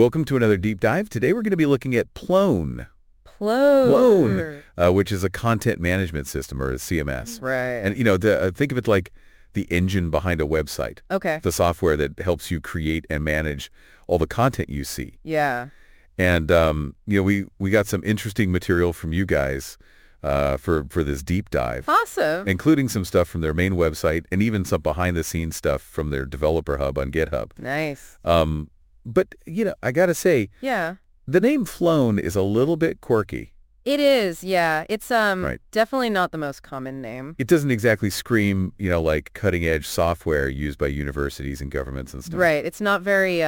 Welcome to another deep dive. Today we're going to be looking at Plone. Plone. Which is a content management system, or a CMS. Right. And, think of it like the engine behind a website. Okay. The software that helps you create and manage all the content you see. Yeah. And, we got some interesting material from you guys for this deep dive. Awesome. Including some stuff from their main website and even some behind-the-scenes stuff from their developer hub on GitHub. Nice. But, I got to say, Yeah. the name Plone is a little bit quirky. It is, yeah. It's Right. definitely not the most common name. It doesn't exactly scream, like cutting-edge software used by universities and governments and stuff. Right. It's not very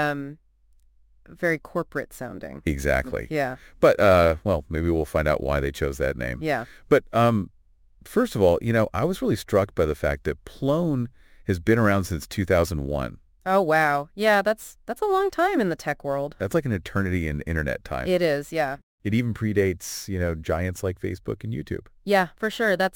very corporate sounding. Exactly. Yeah. But, maybe we'll find out why they chose that name. Yeah. But, first of all, I was really struck by the fact that Plone has been around since 2001. Oh, wow. Yeah, that's a long time in the tech world. That's like an eternity in internet time. It is, yeah. It even predates, giants like Facebook and YouTube. Yeah, for sure. That's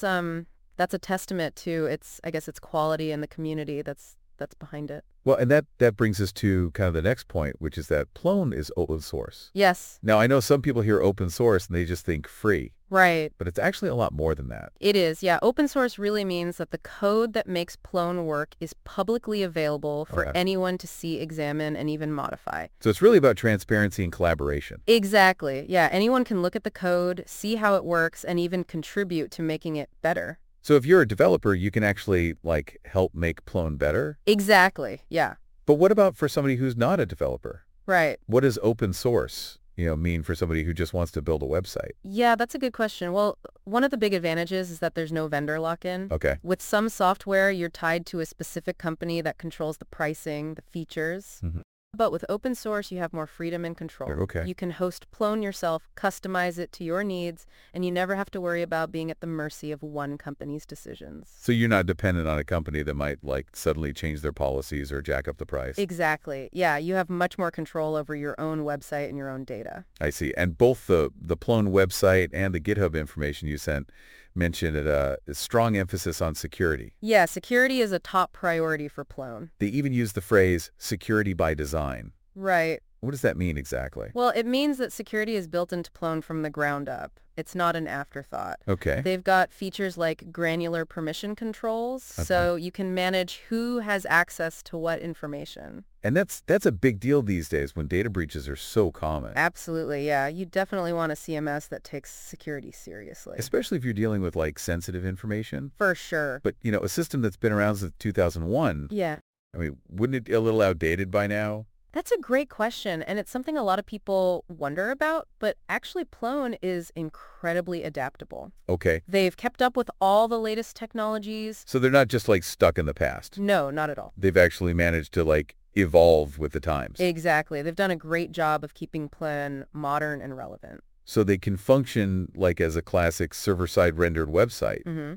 a testament to its quality and the community that's behind it. Well, and that brings us to kind of the next point, which is that Plone is open source. Yes. Now, I know some people hear open source and they just think free, Right. but it's actually a lot more than that. It is, yeah. Open source really means that the code that makes Plone work is publicly available for Okay. anyone to see, examine, and even modify. So it's really about transparency and collaboration. Exactly. Yeah, anyone can look at the code, see how it works, and even contribute to making it better. So if you're a developer, you can actually, help make Plone better. Exactly. Yeah. But what about for somebody who's not a developer? Right. What does open source, mean for somebody who just wants to build a website? Yeah, that's a good question. Well, one of the big advantages is that there's no vendor lock-in. Okay. With some software, you're tied to a specific company that controls the pricing, the features. Mhm. But with open source, you have more freedom and control. Okay. You can host Plone yourself, customize it to your needs, and you never have to worry about being at the mercy of one company's decisions. So you're not dependent on a company that might, suddenly change their policies or jack up the price. Exactly. Yeah, you have much more control over your own website and your own data. I see. And both the Plone website and the GitHub information you sent mentioned a strong emphasis on security. Yeah, security is a top priority for Plone. They even use the phrase security by design. Right. What does that mean exactly? Well, it means that security is built into Plone from the ground up. It's not an afterthought. Okay. They've got features like granular permission controls, so you can manage who has access to what information. And that's a big deal these days when data breaches are so common. Absolutely, yeah. You definitely want a CMS that takes security seriously. Especially if you're dealing with, sensitive information. For sure. But, a system that's been around since 2001, Yeah. I mean, wouldn't it be a little outdated by now? That's a great question, and it's something a lot of people wonder about, but actually Plone is incredibly adaptable. Okay. They've kept up with all the latest technologies. So they're not just, stuck in the past. No, not at all. They've actually managed to, evolve with the times. Exactly. They've done a great job of keeping Plone modern and relevant. So they can function, as a classic server-side rendered website. Mm-hmm.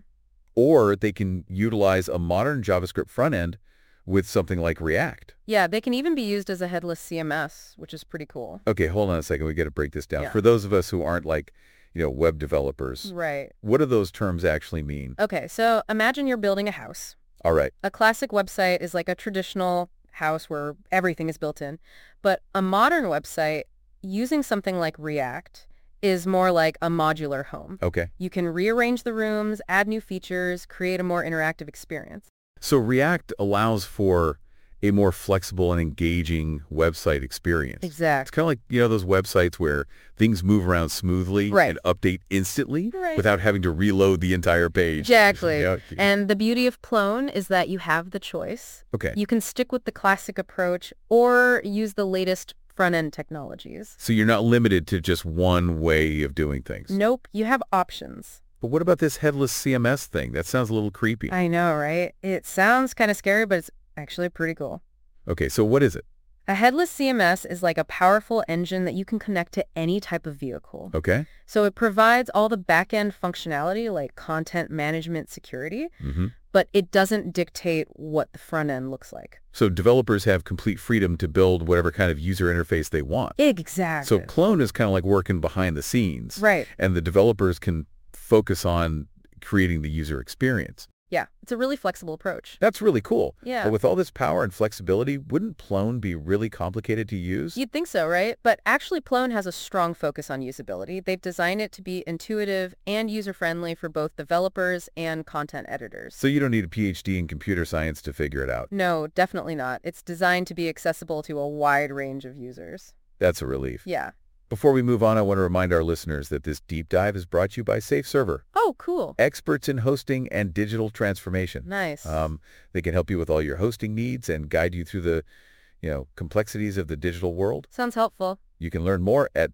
Or they can utilize a modern JavaScript front end with something like React. Yeah, they can even be used as a headless CMS, which is pretty cool. Okay, hold on a second. We got to break this down. Yeah. For those of us who aren't web developers, Right. what do those terms actually mean? Okay, so imagine you're building a house. All right. A classic website is like a traditional house where everything is built in. But a modern website using something like React is more like a modular home. Okay. You can rearrange the rooms, add new features, create a more interactive experience. So React allows for a more flexible and engaging website experience. It's Exactly. kind of like, those websites where things move around smoothly Right. and update instantly Right. without having to reload the entire page. Exactly. Yeah. And the beauty of Plone is that you have the choice. Okay. You can stick with the classic approach or use the latest front-end technologies. So you're not limited to just one way of doing things. Nope, you have options. But what about this headless CMS thing? That sounds a little creepy. I know, right? It sounds kind of scary, but it's actually pretty cool. Okay, so what is it? A headless CMS is like a powerful engine that you can connect to any type of vehicle. Okay. So it provides all the back-end functionality like content management security, Mm-hmm. but it doesn't dictate what the front end looks like. So developers have complete freedom to build whatever kind of user interface they want. Exactly. So Plone is kind of like working behind the scenes. Right. And the developers can focus on creating the user experience. Yeah, it's a really flexible approach. That's really cool. Yeah. But with all this power and flexibility, wouldn't Plone be really complicated to use? You'd think so, right? But actually, Plone has a strong focus on usability. They've designed it to be intuitive and user-friendly for both developers and content editors. So you don't need a PhD in computer science to figure it out. No, definitely not. It's designed to be accessible to a wide range of users. That's a relief. Yeah. Before we move on, I want to remind our listeners that this deep dive is brought to you by SafeServer, Oh, cool. experts in hosting and digital transformation. Nice. They can help you with all your hosting needs and guide you through the, complexities of the digital world. Sounds helpful. You can learn more at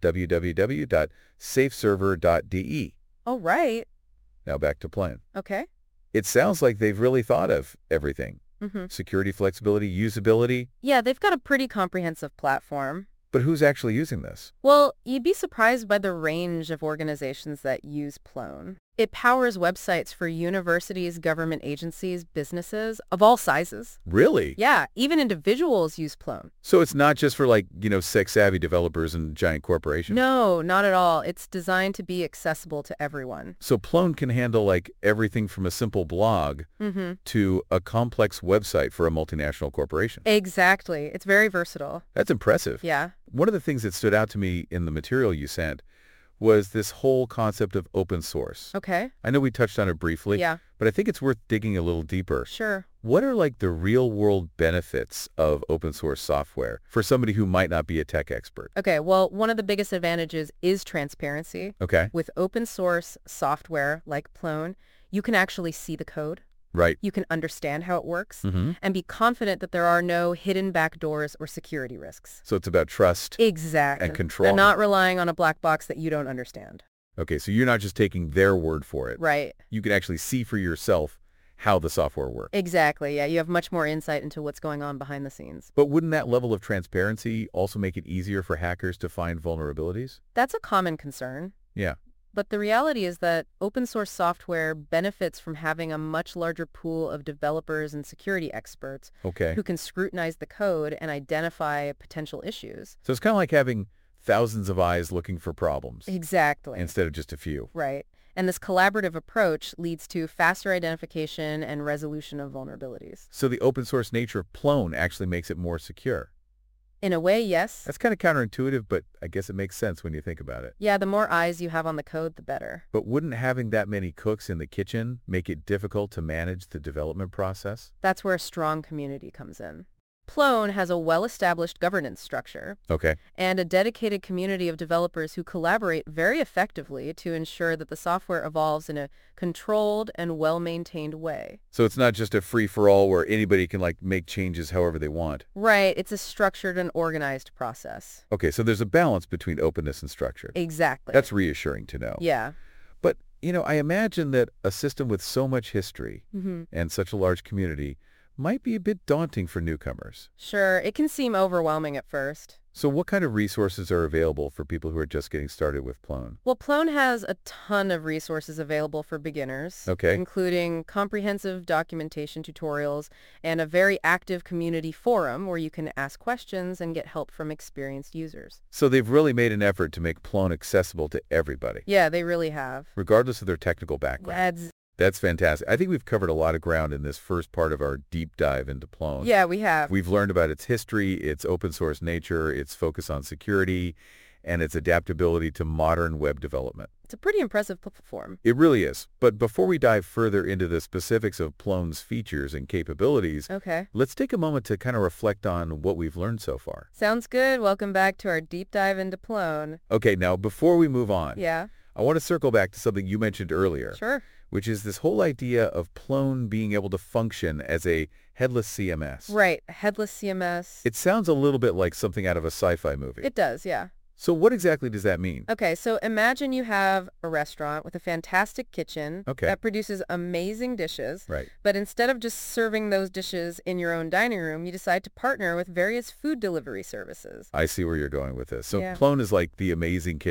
www.safeserver.de. All right. Now back to Plone. Okay. It sounds like they've really thought of everything. Mm-hmm. Security, flexibility, usability. Yeah, they've got a pretty comprehensive platform. But who's actually using this? Well, you'd be surprised by the range of organizations that use Plone. It powers websites for universities, government agencies, businesses of all sizes. Really? Yeah, even individuals use Plone. So it's not just for tech-savvy developers and giant corporations? No, not at all. It's designed to be accessible to everyone. So Plone can handle everything from a simple blog Mm-hmm. to a complex website for a multinational corporation. Exactly. It's very versatile. That's impressive. Yeah. One of the things that stood out to me in the material you sent was this whole concept of open source. Okay. I know we touched on it briefly, Yeah, but I think it's worth digging a little deeper. sure. What are the real-world benefits of open source software for somebody who might not be a tech expert? Okay, well, one of the biggest advantages is transparency. Okay, With open source software like Plone, you can actually see the code. right. You can understand how it works Mm-hmm. and be confident that there are no hidden backdoors or security risks. So it's about trust. Exactly. And control. They're not relying on a black box that you don't understand. Okay, so you're not just taking their word for it. Right. You can actually see for yourself how the software works. Exactly. Yeah, you have much more insight into what's going on behind the scenes. But wouldn't that level of transparency also make it easier for hackers to find vulnerabilities? That's a common concern. Yeah. But the reality is that open source software benefits from having a much larger pool of developers and security experts Okay. who can scrutinize the code and identify potential issues. So it's kind of like having thousands of eyes looking for problems Exactly. instead of just a few. Right. And this collaborative approach leads to faster identification and resolution of vulnerabilities. So the open source nature of Plone actually makes it more secure. In a way, yes. That's kind of counterintuitive, but I guess it makes sense when you think about it. Yeah, the more eyes you have on the code, the better. But wouldn't having that many cooks in the kitchen make it difficult to manage the development process? That's where a strong community comes in. Plone has a well-established governance structure Okay. and a dedicated community of developers who collaborate very effectively to ensure that the software evolves in a controlled and well-maintained way. So it's not just a free-for-all where anybody can make changes however they want. Right, it's a structured and organized process. Okay, so there's a balance between openness and structure. Exactly. That's reassuring to know. Yeah. But, I imagine that a system with so much history Mm-hmm. and such a large community might be a bit daunting for newcomers. Sure, it can seem overwhelming at first. So what kind of resources are available for people who are just getting started with Plone? Well, Plone has a ton of resources available for beginners, Okay. including comprehensive documentation tutorials and a very active community forum where you can ask questions and get help from experienced users. So they've really made an effort to make Plone accessible to everybody, Yeah, they really have. regardless of their technical background. That's fantastic. I think we've covered a lot of ground in this first part of our deep dive into Plone. Yeah, we have. We've learned about its history, its open source nature, its focus on security, and its adaptability to modern web development. It's a pretty impressive platform. It really is. But before we dive further into the specifics of Plone's features and capabilities, Okay. let's take a moment to kind of reflect on what we've learned so far. Sounds good. Welcome back to our deep dive into Plone. Okay, now before we move on, Yeah, I want to circle back to something you mentioned earlier, sure. which is this whole idea of Plone being able to function as a headless CMS. Right, headless CMS. It sounds a little bit like something out of a sci-fi movie. It does, yeah. So what exactly does that mean? Okay, so imagine you have a restaurant with a fantastic kitchen Okay. that produces amazing dishes, Right. but instead of just serving those dishes in your own dining room, you decide to partner with various food delivery services. I see where you're going with this. So Yeah. Plone is like the amazing kitchen.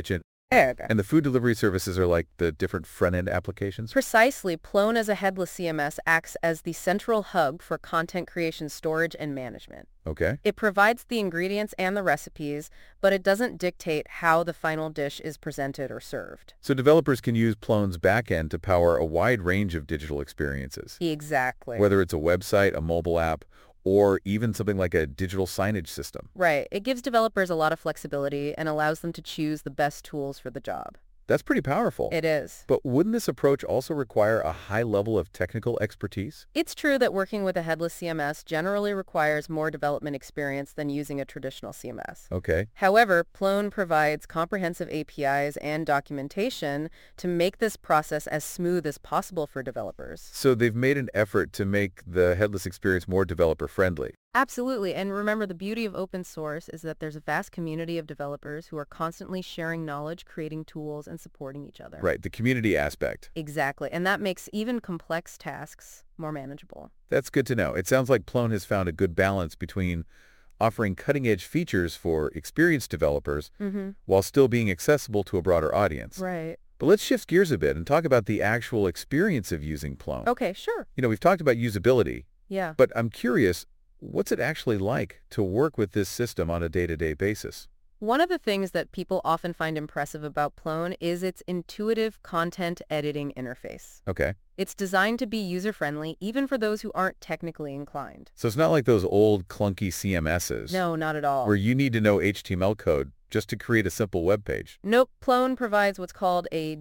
Okay. And the food delivery services are like the different front-end applications? Precisely, Plone as a headless CMS acts as the central hub for content creation storage and management. Okay. It provides the ingredients and the recipes, but it doesn't dictate how the final dish is presented or served. So developers can use Plone's backend to power a wide range of digital experiences, Exactly. whether it's a website, a mobile app, or even something like a digital signage system. Right. It gives developers a lot of flexibility and allows them to choose the best tools for the job. That's pretty powerful. It is. But wouldn't this approach also require a high level of technical expertise? It's true that working with a headless CMS generally requires more development experience than using a traditional CMS. Okay. However, Plone provides comprehensive APIs and documentation to make this process as smooth as possible for developers. So they've made an effort to make the headless experience more developer-friendly. Absolutely, and remember, the beauty of open source is that there's a vast community of developers who are constantly sharing knowledge, creating tools, and supporting each other. Right, the community aspect. Exactly, and that makes even complex tasks more manageable. That's good to know. It sounds like Plone has found a good balance between offering cutting-edge features for experienced developers while still being accessible to a broader audience. Right. But let's shift gears a bit and talk about the actual experience of using Plone. Okay, sure. We've talked about usability, Yeah. but I'm curious, what's it actually like to work with this system on a day-to-day basis? One of the things that people often find impressive about Plone is its intuitive content editing interface. Okay. It's designed to be user-friendly, even for those who aren't technically inclined. So it's not like those old clunky CMSs No, not at all. where you need to know HTML code just to create a simple web page. Nope, Plone provides what's called a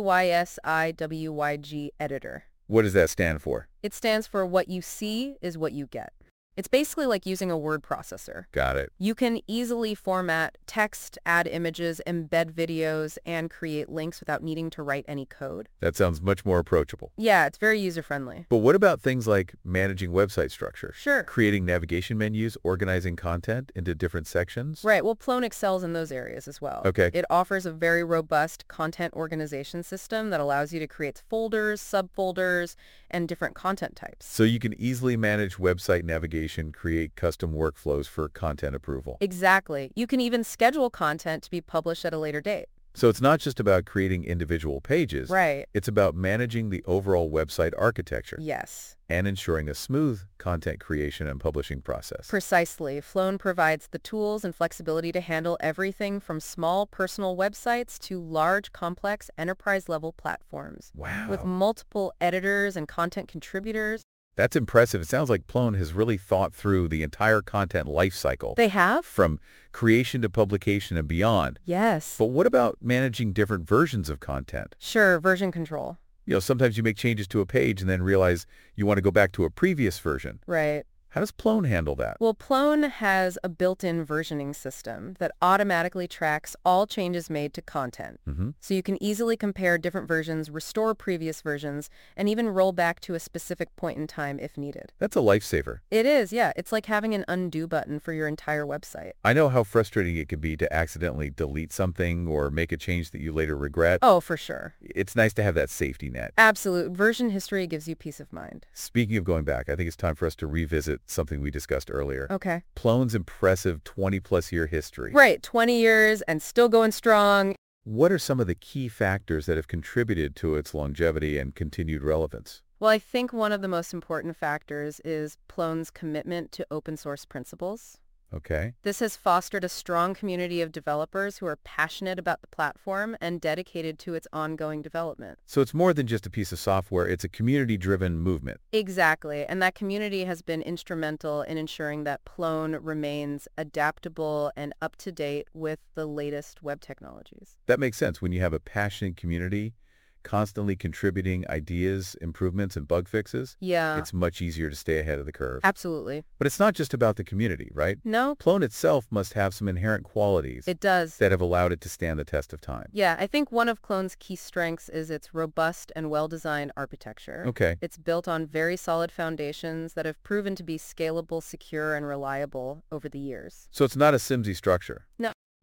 WYSIWYG editor. What does that stand for? It stands for what you see is what you get. It's basically like using a word processor. Got it. You can easily format text, add images, embed videos, and create links without needing to write any code. That sounds much more approachable. Yeah, it's very user-friendly. But what about things like managing website structure? Sure. Creating navigation menus, organizing content into different sections? Right, well, Plone excels in those areas as well. Okay. It offers a very robust content organization system that allows you to create folders, subfolders, and different content types. So you can easily manage website navigation, create custom workflows for content approval. Exactly. You can even schedule content to be published at a later date. So it's not just about creating individual pages. Right. It's about managing the overall website architecture Yes. and ensuring a smooth content creation and publishing process. Precisely. Plone provides the tools and flexibility to handle everything from small personal websites to large, complex, enterprise-level platforms. Wow. With multiple editors and content contributors. That's impressive. It sounds like Plone has really thought through the entire content lifecycle. They have? From creation to publication and beyond. Yes. But what about managing different versions of content? Sure, version control. Sometimes you make changes to a page and then realize you want to go back to a previous version. Right. How does Plone handle that? Well, Plone has a built-in versioning system that automatically tracks all changes made to content. So you can easily compare different versions, restore previous versions, and even roll back to a specific point in time if needed. That's a lifesaver. It is, yeah. It's like having an undo button for your entire website. I know how frustrating it can be to accidentally delete something or make a change that you later regret. Oh, for sure. It's nice to have that safety net. Absolute. Version history gives you peace of mind. Speaking of going back, I think it's time for us to revisit something we discussed earlier. Okay. Plone's impressive 20-plus year history. Right. 20 years and still going strong. What are some of the key factors that have contributed to its longevity and continued relevance? Well, I think one of the most important factors is Plone's commitment to open source principles. Okay. This has fostered a strong community of developers who are passionate about the platform and dedicated to its ongoing development. So it's more than just a piece of software, it's a community-driven movement. Exactly, and that community has been instrumental in ensuring that Plone remains adaptable and up-to-date with the latest web technologies. That makes sense. When you have a passionate community constantly contributing ideas, improvements, and bug fixes, Yeah, it's much easier to stay ahead of the curve. absolutely. But it's not just about the community, right? No, Plone itself must have some inherent qualities it does. that have allowed it to stand the test of time. Yeah, I think one of Clone's key strengths is its robust and well-designed architecture. Okay. It's built on very solid foundations that have proven to be scalable, secure, and reliable over the years. So it's not a SIMSy structure. No.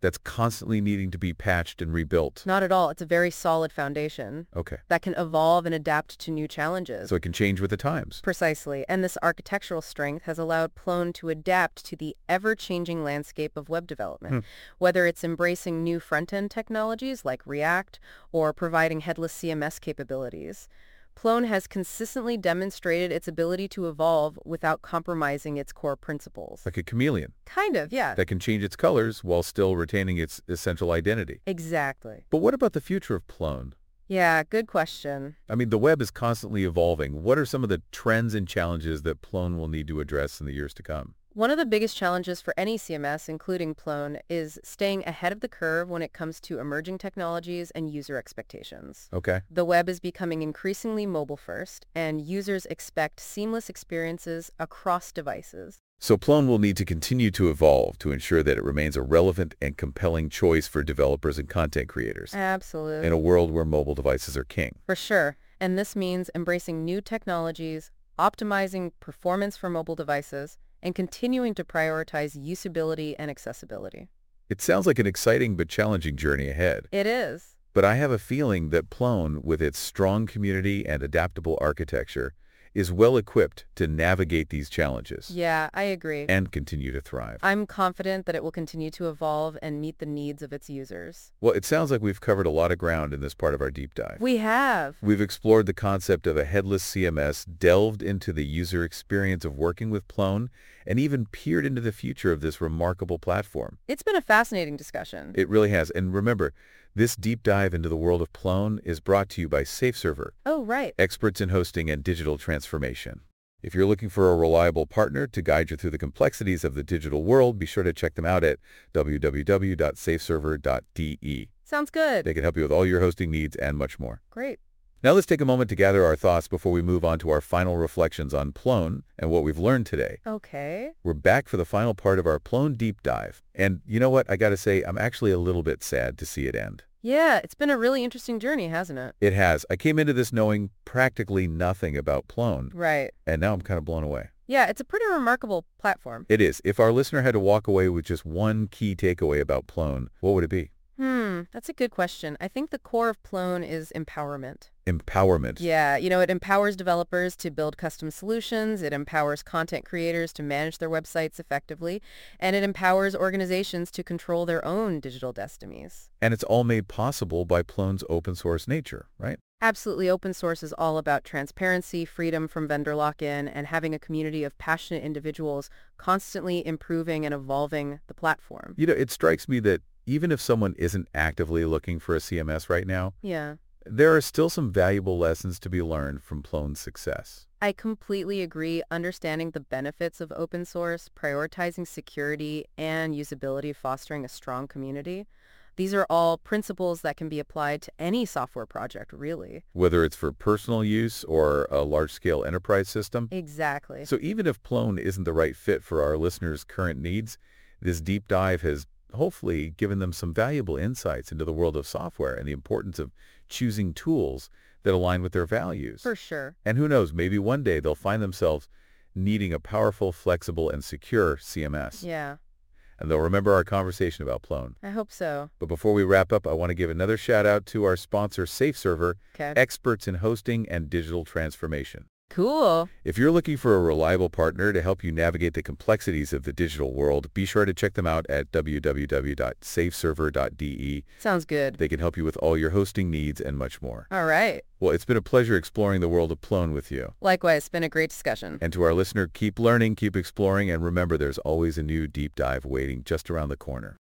that's constantly needing to be patched and rebuilt. Not at all. It's a very solid foundation Okay. that can evolve and adapt to new challenges. So it can change with the times. Precisely, and this architectural strength has allowed Plone to adapt to the ever-changing landscape of web development, whether it's embracing new front-end technologies like React or providing headless CMS capabilities. Plone has consistently demonstrated its ability to evolve without compromising its core principles. Like a chameleon Kind of, yeah. that can change its colors while still retaining its essential identity. Exactly. But what about the future of Plone? Yeah, good question. I mean, the web is constantly evolving. What are some of the trends and challenges that Plone will need to address in the years to come? One of the biggest challenges for any CMS, including Plone, is staying ahead of the curve when it comes to emerging technologies and user expectations. Okay. The web is becoming increasingly mobile-first, and users expect seamless experiences across devices. So Plone will need to continue to evolve to ensure that it remains a relevant and compelling choice for developers and content creators Absolutely. in a world where mobile devices are king. For sure. And this means embracing new technologies, optimizing performance for mobile devices, and continuing to prioritize usability and accessibility. It sounds like an exciting but challenging journey ahead. It is. But I have a feeling that Plone, with its strong community and adaptable architecture, is well equipped to navigate these challenges Yeah, I agree. and continue to thrive. I'm confident that it will continue to evolve and meet the needs of its users. Well, it sounds like we've covered a lot of ground in this part of our deep dive. We have. We've explored the concept of a headless CMS, delved into the user experience of working with Plone, and even peered into the future of this remarkable platform. It's been a fascinating discussion. It really has. And remember, this deep dive into the world of Plone is brought to you by SafeServer, Oh, right. experts in hosting and digital transformation. If you're looking for a reliable partner to guide you through the complexities of the digital world, be sure to check them out at www.safeserver.de. Sounds good. They can help you with all your hosting needs and much more. Great. Now let's take a moment to gather our thoughts before we move on to our final reflections on Plone and what we've learned today. Okay. We're back for the final part of our Plone deep dive. And you know what? I got to say, I'm actually a little bit sad to see it end. Yeah, it's been a really interesting journey, hasn't it? It has. I came into this knowing practically nothing about Plone, Right. and now I'm kind of blown away. Yeah, it's a pretty remarkable platform. It is. If our listener had to walk away with just one key takeaway about Plone, what would it be? That's a good question. I think the core of Plone is empowerment. Empowerment. Yeah, it empowers developers to build custom solutions, it empowers content creators to manage their websites effectively, and it empowers organizations to control their own digital destinies. And it's all made possible by Plone's open source nature, right? Absolutely, open source is all about transparency, freedom from vendor lock-in, and having a community of passionate individuals constantly improving and evolving the platform. You know, it strikes me that even if someone isn't actively looking for a CMS right now, Yeah. there are still some valuable lessons to be learned from Plone's success. I completely agree. Understanding the benefits of open source, prioritizing security and usability, fostering a strong community. These are all principles that can be applied to any software project, really. Whether it's for personal use or a large-scale enterprise system. Exactly. So even if Plone isn't the right fit for our listeners' current needs, this deep dive has hopefully given them some valuable insights into the world of software and the importance of choosing tools that align with their values. For sure. And who knows, maybe one day they'll find themselves needing a powerful, flexible, and secure CMS. Yeah, And they'll remember our conversation about Plone. I hope so. But before we wrap up, I want to give another shout out to our sponsor, SafeServer, Okay. experts in hosting and digital transformation. Cool. If you're looking for a reliable partner to help you navigate the complexities of the digital world, be sure to check them out at www.safeserver.de. Sounds good. They can help you with all your hosting needs and much more. All right. Well, it's been a pleasure exploring the world of Plone with you. Likewise, it's been a great discussion. And to our listener, keep learning, keep exploring, and remember there's always a new deep dive waiting just around the corner.